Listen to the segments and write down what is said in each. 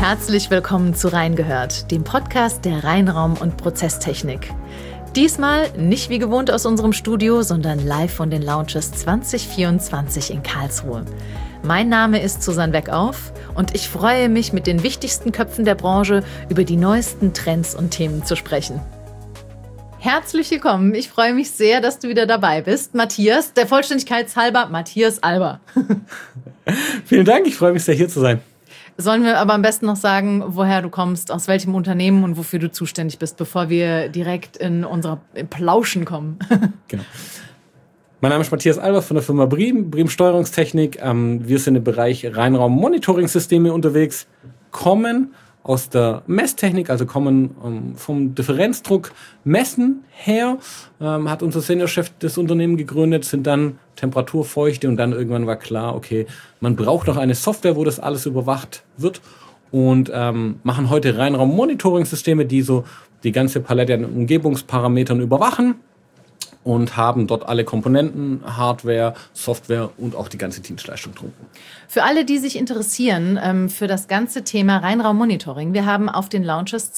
Herzlich willkommen zu Reingehört, dem Podcast der Reinraum- und Prozesstechnik. Diesmal nicht wie gewohnt aus unserem Studio, sondern live von den Launches 2024 in Karlsruhe. Mein Name ist Susanne Weckauf und ich freue mich, mit den wichtigsten Köpfen der Branche über die neuesten Trends und Themen zu sprechen. Herzlich willkommen. Ich freue mich sehr, dass du wieder dabei bist. Matthias, der Vollständigkeit halber, Matthias Alber. Vielen Dank, ich freue mich sehr, hier zu sein. Sollen wir aber am besten noch sagen, woher du kommst, aus welchem Unternehmen und wofür du zuständig bist, bevor wir direkt in unser Plauschen kommen? Genau. Mein Name ist Matthias Alber von der Firma Breem Steuerungstechnik. Wir sind im Bereich Reinraum-Monitoring-Systeme unterwegs, kommen aus der Messtechnik, also kommen vom Differenzdruck messen her, hat unser Seniorchef das Unternehmen gegründet, sind dann Temperatur, Feuchte und dann irgendwann war klar, okay, man braucht noch eine Software, wo das alles überwacht wird und machen heute Reinraum-Monitoring-Systeme, die so die ganze Palette an Umgebungsparametern überwachen und haben dort alle Komponenten, Hardware, Software und auch die ganze Dienstleistung drum. Für alle, die sich interessieren für das ganze Thema Reinraum-Monitoring, wir haben auf den Launches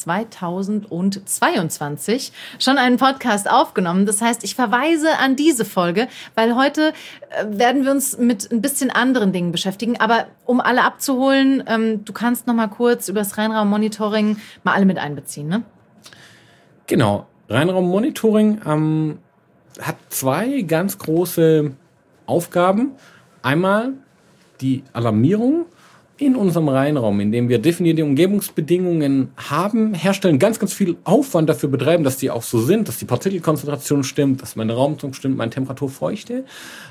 2022 schon einen Podcast aufgenommen. Das heißt, ich verweise an diese Folge, weil heute werden wir uns mit ein bisschen anderen Dingen beschäftigen. Aber um alle abzuholen, du kannst noch mal kurz über das Reinraum-Monitoring mal alle mit einbeziehen, ne? Genau, Reinraum-Monitoring hat zwei ganz große Aufgaben. Einmal die Alarmierung in unserem Reinraum, in dem wir definierte Umgebungsbedingungen haben, herstellen, ganz, ganz viel Aufwand dafür betreiben, dass die auch so sind, dass die Partikelkonzentration stimmt, dass meine Raumdruck stimmt, meine Temperatur, Feuchte.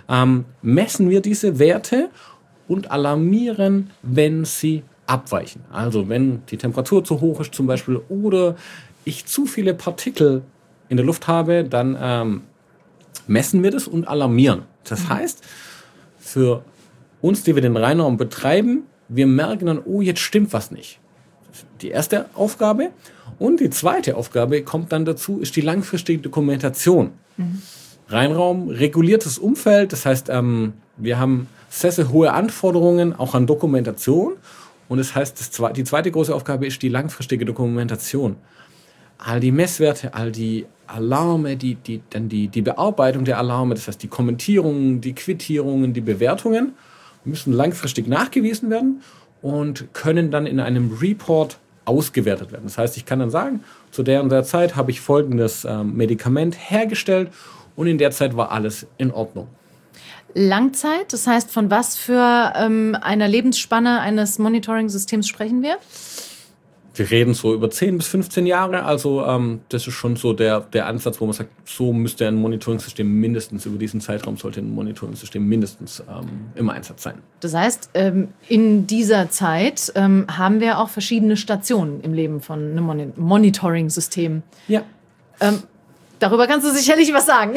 Messen wir diese Werte und alarmieren, wenn sie abweichen. Also wenn die Temperatur zu hoch ist zum Beispiel oder ich zu viele Partikel in der Luft habe, dann messen wir das und alarmieren. Das heißt, für uns, die wir den Reinraum betreiben, wir merken dann, oh, jetzt stimmt was nicht. Die erste Aufgabe. Und die zweite Aufgabe kommt dann dazu, ist die langfristige Dokumentation. Reinraum, reguliertes Umfeld, das heißt, wir haben sehr, sehr hohe Anforderungen auch an Dokumentation. Und das heißt, die zweite große Aufgabe ist die langfristige Dokumentation. All die Messwerte, all die Alarme, die Bearbeitung der Alarme, das heißt die Kommentierungen, die Quittierungen, die Bewertungen, müssen langfristig nachgewiesen werden und können dann in einem Report ausgewertet werden. Das heißt, ich kann dann sagen, zu der und der Zeit habe ich folgendes Medikament hergestellt und in der Zeit war alles in Ordnung. Langzeit, das heißt, von was für einer Lebensspanne eines Monitoring-Systems sprechen wir? Wir reden so über 10 bis 15 Jahre, also das ist schon so der Ansatz, wo man sagt, so müsste ein Monitoring-System mindestens, über diesen Zeitraum sollte ein Monitoring-System mindestens im Einsatz sein. Das heißt, in dieser Zeit haben wir auch verschiedene Stationen im Leben von einem Monitoring-System. Ja. Darüber kannst du sicherlich was sagen.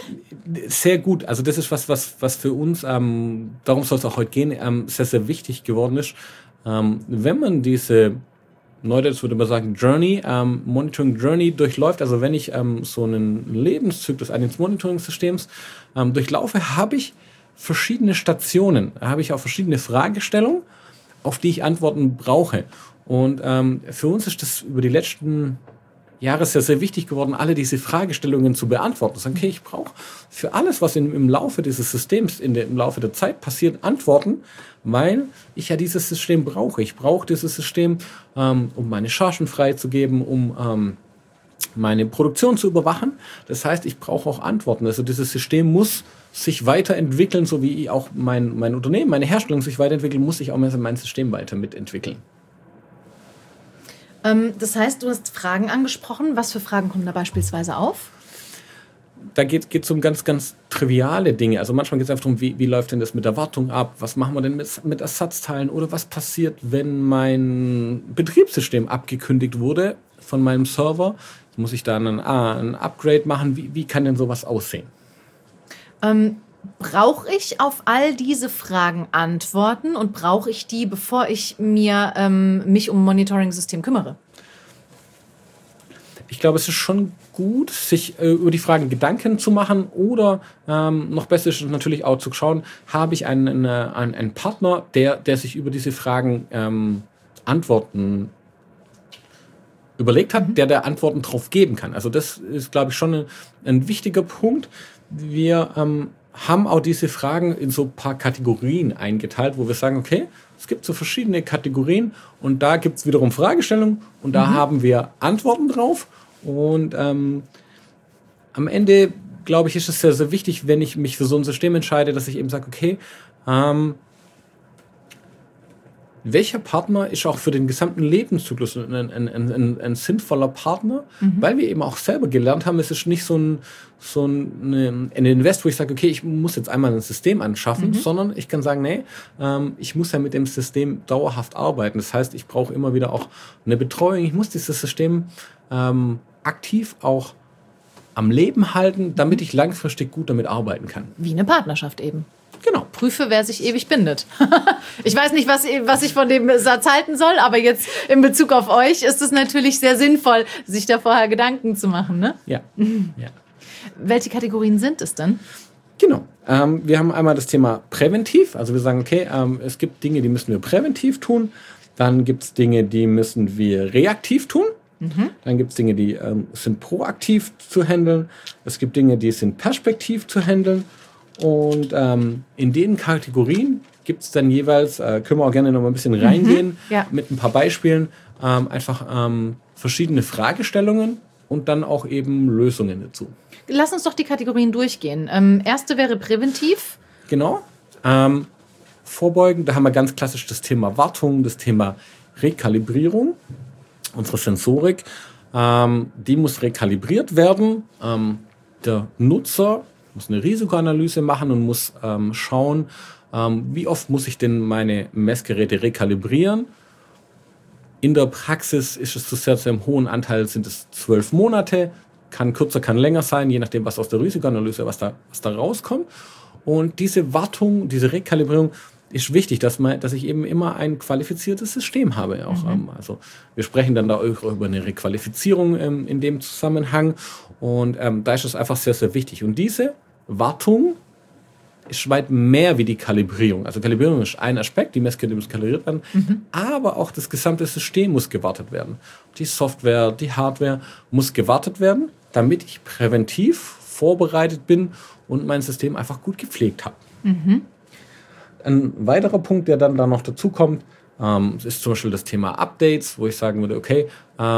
Sehr gut, also das ist was für uns, darum soll es auch heute gehen, sehr, sehr wichtig geworden ist. Wenn man diese Neudeutsch würde man sagen Journey, Monitoring Journey durchläuft. Also wenn ich so einen Lebenszyklus eines Monitoring-Systems durchlaufe, habe ich verschiedene Stationen, habe ich auch verschiedene Fragestellungen, auf die ich Antworten brauche. Und für uns ist das über die letzten Jahre sehr, sehr wichtig geworden, alle diese Fragestellungen zu beantworten. Sagen, okay, ich brauche für alles, was im Laufe dieses Systems, im Laufe der Zeit passiert, Antworten, weil ich ja dieses System brauche. Ich brauche dieses System, um meine Chargen freizugeben, um meine Produktion zu überwachen. Das heißt, ich brauche auch Antworten. Also dieses System muss sich weiterentwickeln, so wie auch mein Unternehmen, meine Herstellung sich weiterentwickeln, muss ich auch mein System weiter mitentwickeln. Das heißt, du hast Fragen angesprochen. Was für Fragen kommen da beispielsweise auf? Da geht es um ganz, ganz triviale Dinge. Also manchmal geht es einfach darum, wie läuft denn das mit der Wartung ab? Was machen wir denn mit Ersatzteilen? Oder was passiert, wenn mein Betriebssystem abgekündigt wurde von meinem Server? Muss ich da ein Upgrade machen? Wie kann denn sowas aussehen? Brauche ich auf all diese Fragen Antworten und brauche ich die, bevor ich mich um ein Monitoring-System kümmere? Ich glaube, es ist schon gut, sich über die Fragen Gedanken zu machen oder noch besser ist es natürlich auch zu schauen, habe ich einen Partner, der sich über diese Fragen Antworten überlegt hat, der Antworten drauf geben kann. Also das ist, glaube ich, schon ein wichtiger Punkt. Wir haben auch diese Fragen in so ein paar Kategorien eingeteilt, wo wir sagen, okay, es gibt so verschiedene Kategorien und da gibt es wiederum Fragestellungen und da haben wir Antworten drauf. Und am Ende, glaube ich, ist es sehr, sehr wichtig, wenn ich mich für so ein System entscheide, dass ich eben sage, okay, welcher Partner ist auch für den gesamten Lebenszyklus ein sinnvoller Partner? Weil wir eben auch selber gelernt haben, es ist nicht so ein Invest, wo ich sage, okay, ich muss jetzt einmal ein System anschaffen, sondern ich kann sagen, nee, ich muss ja mit dem System dauerhaft arbeiten. Das heißt, ich brauche immer wieder auch eine Betreuung. Ich muss dieses System aktiv auch am Leben halten, damit ich langfristig gut damit arbeiten kann. Wie eine Partnerschaft eben. Genau. Prüfe, wer sich ewig bindet. Ich weiß nicht, was ich von dem Satz halten soll, aber jetzt in Bezug auf euch ist es natürlich sehr sinnvoll, sich da vorher Gedanken zu machen. Ne? Ja. Welche Kategorien sind es denn? Genau. Wir haben einmal das Thema präventiv. Also wir sagen, okay, es gibt Dinge, die müssen wir präventiv tun. Dann gibt es Dinge, die müssen wir reaktiv tun. Dann gibt es Dinge, die sind proaktiv zu handeln. Es gibt Dinge, die sind perspektiv zu handeln. Und in den Kategorien gibt es dann jeweils, können wir auch gerne noch mal ein bisschen reingehen, mit ein paar Beispielen, einfach verschiedene Fragestellungen und dann auch eben Lösungen dazu. Lass uns doch die Kategorien durchgehen. Erste wäre präventiv. Genau. Vorbeugen, da haben wir ganz klassisch das Thema Wartung, das Thema Rekalibrierung. Unsere Sensorik, die muss rekalibriert werden. Der Nutzer muss eine Risikoanalyse machen und muss schauen, wie oft muss ich denn meine Messgeräte rekalibrieren. In der Praxis ist es zu sehr hohen Anteil, sind es 12 Monate, kann kürzer, kann länger sein, je nachdem, was aus der Risikoanalyse, was da rauskommt. Und diese Wartung, diese Rekalibrierung ist wichtig, dass ich eben immer ein qualifiziertes System habe. Auch, also wir sprechen dann da auch über eine Requalifizierung in dem Zusammenhang. Und da ist es einfach sehr, sehr wichtig. Und diese Wartung ist weit mehr wie die Kalibrierung. Also Kalibrierung ist ein Aspekt, die Messgeräte müssen kalibriert werden, aber auch das gesamte System muss gewartet werden. Die Software, die Hardware muss gewartet werden, damit ich präventiv vorbereitet bin und mein System einfach gut gepflegt habe. Ein weiterer Punkt, der dann noch dazu kommt, ist zum Beispiel das Thema Updates, wo ich sagen würde, okay,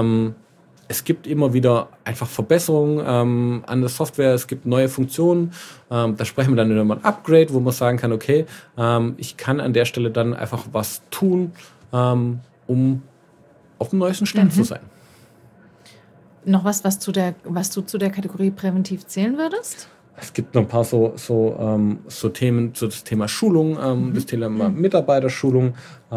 es gibt immer wieder einfach Verbesserungen an der Software, es gibt neue Funktionen. Da sprechen wir dann über ein Upgrade, wo man sagen kann, okay, ich kann an der Stelle dann einfach was tun, um auf dem neuesten Stand zu sein. Noch was du zu der Kategorie präventiv zählen würdest? Es gibt noch ein paar so Themen, so das Thema Schulung, das Thema Mitarbeiterschulung,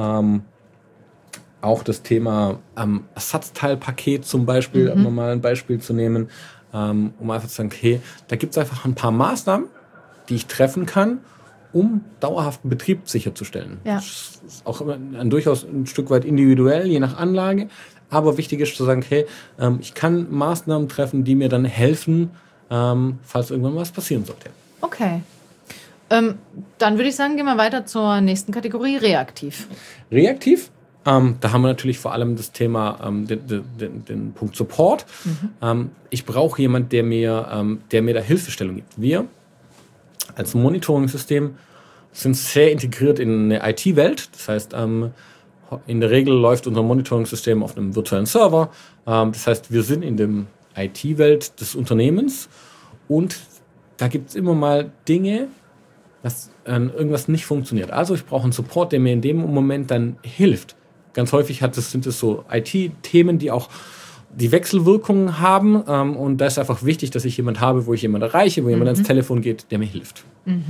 auch das Thema Ersatzteilpaket zum Beispiel, um mal ein Beispiel zu nehmen, um einfach zu sagen, okay, da gibt es einfach ein paar Maßnahmen, die ich treffen kann, um dauerhaften Betrieb sicherzustellen. Ja. Das ist auch durchaus ein Stück weit individuell, je nach Anlage, aber wichtig ist zu sagen, okay, ich kann Maßnahmen treffen, die mir dann helfen, falls irgendwann was passieren sollte. Okay. Dann würde ich sagen, gehen wir weiter zur nächsten Kategorie, reaktiv. Reaktiv? Da haben wir natürlich vor allem das Thema, den Punkt Support. Ich brauche jemanden, der mir da Hilfestellung gibt. Wir als Monitoring-System sind sehr integriert in eine IT-Welt. Das heißt, in der Regel läuft unser Monitoring-System auf einem virtuellen Server. Das heißt, wir sind in der IT-Welt des Unternehmens und da gibt es immer mal Dinge, dass irgendwas nicht funktioniert. Also ich brauche einen Support, der mir in dem Moment dann hilft. Ganz häufig sind es so IT-Themen, die auch die Wechselwirkungen haben. Und da ist einfach wichtig, dass ich jemanden habe, wo ich jemanden erreiche, wo jemand ans Telefon geht, der mir hilft.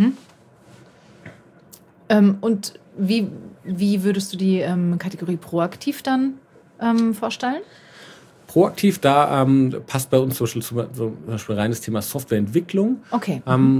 Und wie würdest du die Kategorie proaktiv dann vorstellen? Proaktiv, da passt bei uns zum Beispiel rein das Thema Softwareentwicklung. Okay.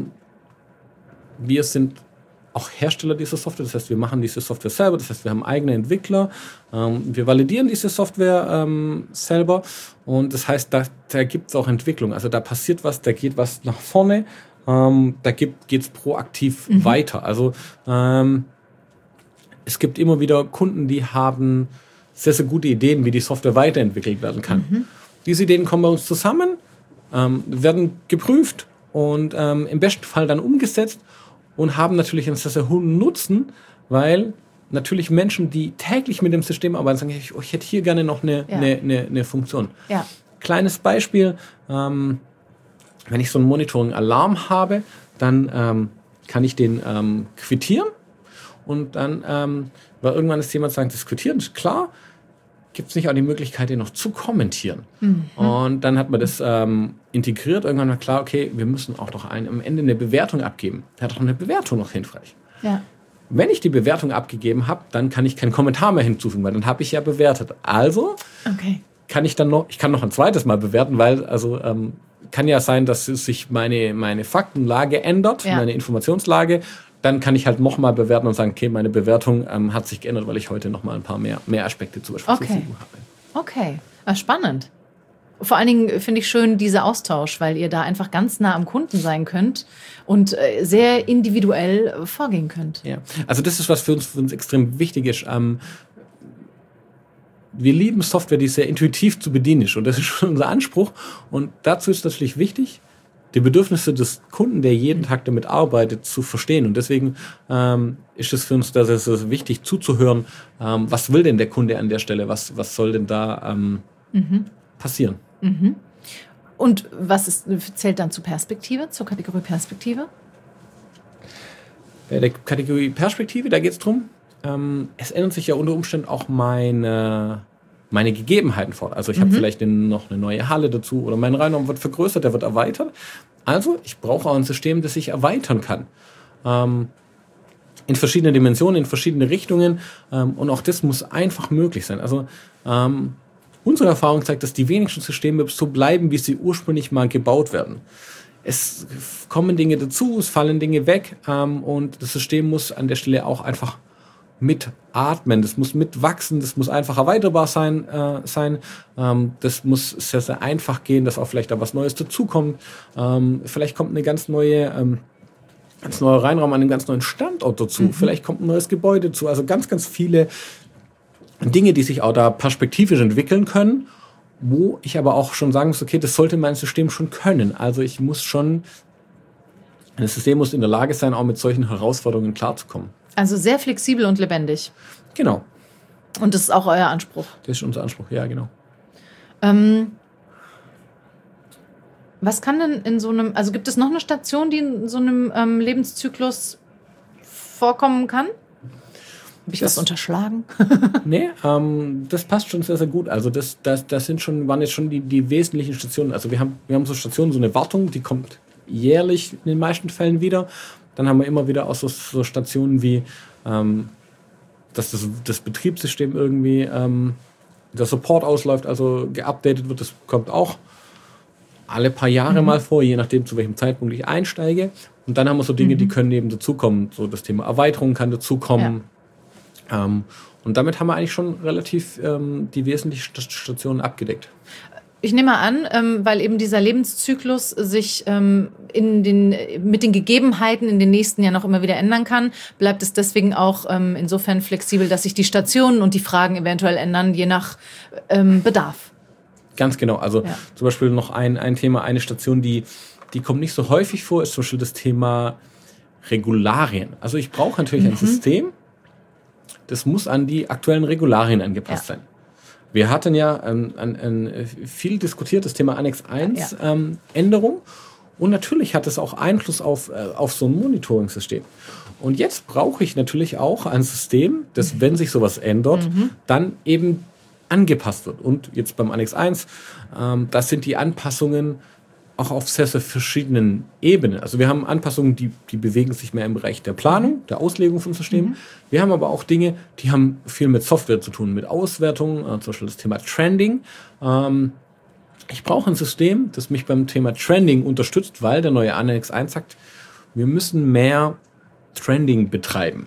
Wir sind auch Hersteller dieser Software, das heißt, wir machen diese Software selber, das heißt, wir haben eigene Entwickler, wir validieren diese Software selber und das heißt, da gibt es auch Entwicklung, also da passiert was, da geht was nach vorne, da geht es proaktiv weiter. Also es gibt immer wieder Kunden, die haben sehr, sehr gute Ideen, wie die Software weiterentwickelt werden kann. Diese Ideen kommen bei uns zusammen, werden geprüft und im besten Fall dann umgesetzt und haben natürlich einen sehr, sehr hohen Nutzen, weil natürlich Menschen, die täglich mit dem System arbeiten, sagen, ich hätte hier gerne noch eine Funktion. Ja. Kleines Beispiel, wenn ich so einen Monitoring-Alarm habe, dann kann ich den quittieren und dann, weil irgendwann ist jemand sagt, das Quittieren ist klar, gibt es nicht auch die Möglichkeit, den noch zu kommentieren. Und dann hat man das integriert, irgendwann war klar, okay, wir müssen auch noch am Ende eine Bewertung abgeben. Da hat auch eine Bewertung noch hilfreich. Ja. Wenn ich die Bewertung abgegeben habe, dann kann ich keinen Kommentar mehr hinzufügen, weil dann habe ich ja bewertet. Also kann ich noch ein zweites Mal bewerten, weil kann ja sein, dass sich meine Faktenlage ändert, meine Informationslage. Dann kann ich halt nochmal bewerten und sagen, okay, meine Bewertung hat sich geändert, weil ich heute nochmal ein paar mehr Aspekte zum Beispiel zur Verfügung habe. Okay, spannend. Vor allen Dingen finde ich schön dieser Austausch, weil ihr da einfach ganz nah am Kunden sein könnt und sehr individuell vorgehen könnt. Ja, also das ist, was für uns extrem wichtig ist. Wir lieben Software, die sehr intuitiv zu bedienen ist und das ist schon unser Anspruch. Und dazu ist natürlich wichtig, die Bedürfnisse des Kunden, der jeden Tag damit arbeitet, zu verstehen. Und deswegen ist es für uns sehr wichtig zuzuhören, was will denn der Kunde an der Stelle, was soll denn da passieren. Und was zählt dann zur Kategorie Perspektive? Bei der Kategorie Perspektive, da geht es darum, es ändern sich ja unter Umständen auch meine Gegebenheiten fort. Also ich habe vielleicht noch eine neue Halle dazu oder mein Reinraum wird vergrößert, der wird erweitert. Also ich brauche auch ein System, das sich erweitern kann. In verschiedene Dimensionen, in verschiedene Richtungen. Und auch das muss einfach möglich sein. Also unsere Erfahrung zeigt, dass die wenigsten Systeme so bleiben, wie sie ursprünglich mal gebaut werden. Es kommen Dinge dazu, es fallen Dinge weg. Und das System muss an der Stelle auch einfach mitatmen, das muss mitwachsen, das muss einfach erweiterbar sein. Das muss sehr, sehr einfach gehen, dass auch vielleicht da was Neues dazukommt. Vielleicht kommt eine ganz neuer Reinraum an einem ganz neuen Standort dazu. Vielleicht kommt ein neues Gebäude dazu. Also ganz, ganz viele Dinge, die sich auch da perspektivisch entwickeln können, wo ich aber auch schon sagen muss, okay, das sollte mein System schon können. Also das System muss in der Lage sein, auch mit solchen Herausforderungen klarzukommen. Also sehr flexibel und lebendig. Genau. Und das ist auch euer Anspruch? Das ist unser Anspruch, ja, genau. Was kann denn in so einem, also gibt es noch eine Station, die in so einem Lebenszyklus vorkommen kann? Habe ich was unterschlagen? Nee, das passt schon sehr, sehr gut. Also das waren jetzt schon die wesentlichen Stationen. Also wir haben so Stationen, so eine Wartung, die kommt jährlich in den meisten Fällen wieder. Dann haben wir immer wieder auch so Stationen wie, dass das Betriebssystem irgendwie, der Support ausläuft, also geupdatet wird. Das kommt auch alle paar Jahre mal vor, je nachdem, zu welchem Zeitpunkt ich einsteige. Und dann haben wir so Dinge, die können eben dazukommen. So das Thema Erweiterung kann dazukommen. Ja. Und damit haben wir eigentlich schon relativ die wesentlichen Stationen abgedeckt. Ich nehme an, weil eben dieser Lebenszyklus sich mit den Gegebenheiten in den nächsten Jahren noch immer wieder ändern kann, bleibt es deswegen auch insofern flexibel, dass sich die Stationen und die Fragen eventuell ändern, je nach Bedarf. Ganz genau. Also zum Beispiel noch ein Thema, eine Station, die kommt nicht so häufig vor, ist zum Beispiel das Thema Regularien. Also ich brauche natürlich ein System, das muss an die aktuellen Regularien angepasst sein. Wir hatten ja ein viel diskutiertes Thema Annex 1 Änderung und natürlich hat es auch Einfluss auf so ein Monitoring-System. Und jetzt brauche ich natürlich auch ein System, das, wenn sich sowas ändert, dann eben angepasst wird. Und jetzt beim Annex 1, das sind die Anpassungen auch auf sehr, sehr verschiedenen Ebenen. Also wir haben Anpassungen, die bewegen sich mehr im Bereich der Planung, der Auslegung von Systemen. Wir haben aber auch Dinge, die haben viel mit Software zu tun, mit Auswertung, zum Beispiel das Thema Trending. Ich brauche ein System, das mich beim Thema Trending unterstützt, weil der neue Annex 1 sagt, wir müssen mehr Trending betreiben.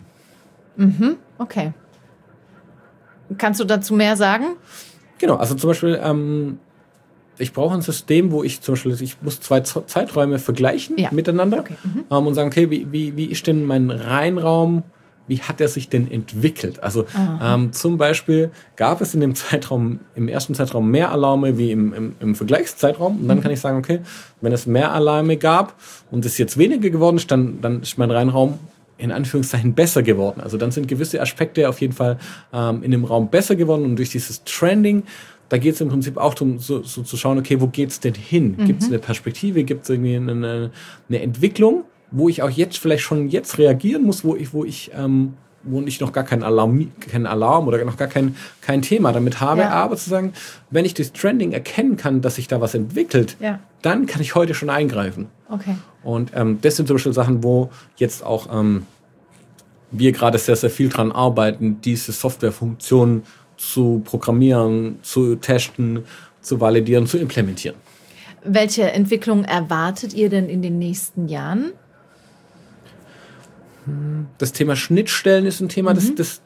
Okay. Kannst du dazu mehr sagen? Genau, also zum Beispiel ich brauche ein System, wo ich muss zwei Zeiträume vergleichen miteinander und sagen, okay, wie ist denn mein Reinraum wie hat er sich denn entwickelt? Also zum Beispiel gab es in dem Zeitraum, im ersten Zeitraum mehr Alarme wie im Vergleichszeitraum. Und dann kann ich sagen, okay, wenn es mehr Alarme gab und es jetzt weniger geworden ist, dann ist mein Reinraum in Anführungszeichen besser geworden. Also dann sind gewisse Aspekte auf jeden Fall in dem Raum besser geworden. Und durch dieses Trending, da geht es im Prinzip auch darum, so zu schauen, okay, wo geht's denn hin? Gibt es eine Perspektive? Gibt es irgendwie eine Entwicklung, wo ich auch jetzt vielleicht schon jetzt reagieren muss, wo ich noch gar keinen Alarm oder noch gar kein Thema damit habe, aber zu sagen, wenn ich das Trending erkennen kann, dass sich da was entwickelt, dann kann ich heute schon eingreifen. Okay. Und das sind zum Beispiel Sachen, wo jetzt auch wir gerade sehr, sehr viel dran arbeiten, diese Softwarefunktionen zu programmieren, zu testen, zu validieren, zu implementieren. Welche Entwicklung erwartet ihr denn in den nächsten Jahren? Das Thema Schnittstellen ist ein Thema, das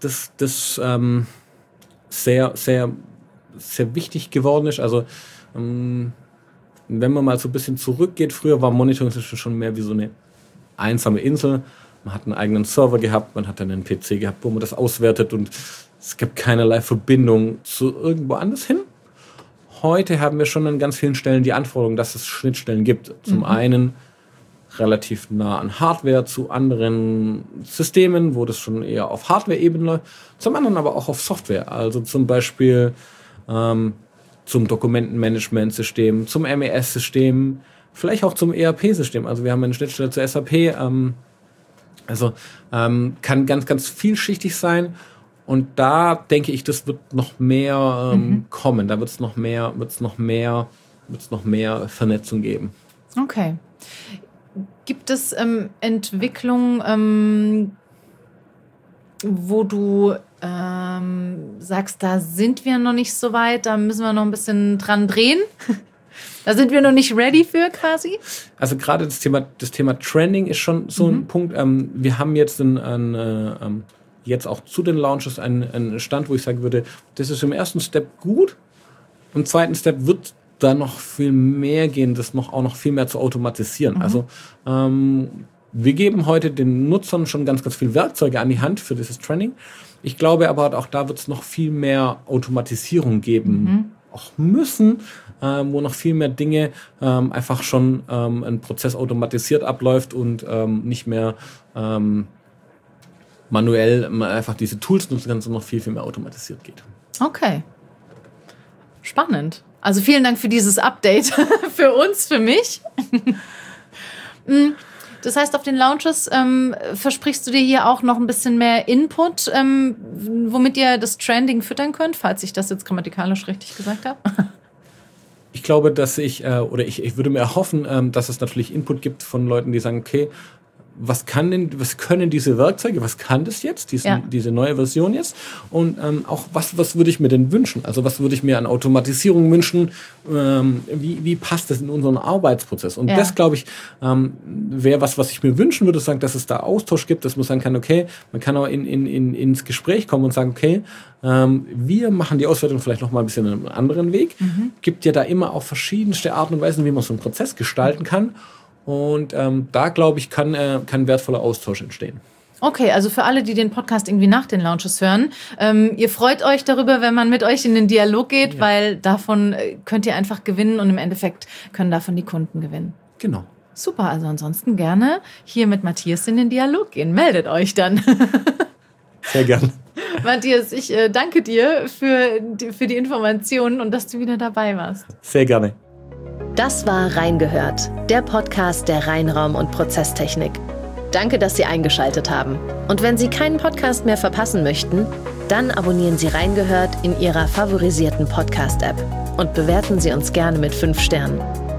sehr, sehr, sehr wichtig geworden ist. Also wenn man mal so ein bisschen zurückgeht, früher war Monitoring schon mehr wie so eine einsame Insel. Man hat einen eigenen Server gehabt, man hat dann einen PC gehabt, wo man das auswertet und es gibt keinerlei Verbindung zu irgendwo anders hin. Heute haben wir schon an ganz vielen Stellen die Anforderung, dass es Schnittstellen gibt. Zum einen relativ nah an Hardware zu anderen Systemen, wo das schon eher auf Hardware-Ebene läuft. Zum anderen aber auch auf Software. Also zum Beispiel zum Dokumentenmanagement-System, zum MES-System, vielleicht auch zum ERP-System. Also wir haben eine Schnittstelle zur SAP. Kann ganz, ganz vielschichtig sein. Und da denke ich, das wird noch mehr kommen. Da wird es noch mehr Vernetzung geben. Okay. Gibt es Entwicklungen, wo du sagst, da sind wir noch nicht so weit, da müssen wir noch ein bisschen dran drehen? Da sind wir noch nicht ready für quasi? Also gerade das Thema Trending ist schon so ein Punkt. Wir haben jetzt jetzt auch zu den Launches einen Stand, wo ich sagen würde, das ist im ersten Step gut. Im zweiten Step wird da noch viel mehr gehen, das auch noch viel mehr zu automatisieren. Also wir geben heute den Nutzern schon ganz, ganz viele Werkzeuge an die Hand für dieses Training. Ich glaube aber auch da wird es noch viel mehr Automatisierung geben, auch müssen, wo noch viel mehr Dinge einfach schon ein Prozess automatisiert abläuft und nicht mehr manuell einfach diese Tools nutzen kann, sondern noch viel, viel mehr automatisiert geht. Okay. Spannend. Also vielen Dank für dieses Update für uns, für mich. Das heißt, auf den Launches versprichst du dir hier auch noch ein bisschen mehr Input, womit ihr das Trending füttern könnt, falls ich das jetzt grammatikalisch richtig gesagt habe? Ich glaube, dass ich würde mir erhoffen, dass es natürlich Input gibt von Leuten, die sagen, okay, was können diese Werkzeuge, was kann das jetzt, diese neue Version jetzt und auch was würde ich mir denn wünschen, also was würde ich mir an Automatisierung wünschen, wie passt das in unseren Arbeitsprozess und das glaube ich wäre was ich mir wünschen würde, sagen, dass es da Austausch gibt, dass man sagen kann, okay, man kann auch ins Gespräch kommen und sagen, okay, wir machen die Auswertung vielleicht noch mal ein bisschen einen anderen Weg, gibt ja da immer auch verschiedenste Arten und Weisen, wie man so einen Prozess gestalten kann. Und da, glaube ich, kann wertvoller Austausch entstehen. Okay, also für alle, die den Podcast irgendwie nach den Launches hören, ihr freut euch darüber, wenn man mit euch in den Dialog geht, weil davon könnt ihr einfach gewinnen und im Endeffekt können davon die Kunden gewinnen. Genau. Super, also ansonsten gerne hier mit Matthias in den Dialog gehen. Meldet euch dann. Sehr gerne. Matthias, ich danke dir für die Informationen und dass du wieder dabei warst. Sehr gerne. Das war Reingehört, der Podcast der Reinraum- und Prozesstechnik. Danke, dass Sie eingeschaltet haben. Und wenn Sie keinen Podcast mehr verpassen möchten, dann abonnieren Sie Reingehört in Ihrer favorisierten Podcast-App und bewerten Sie uns gerne mit 5 Sternen.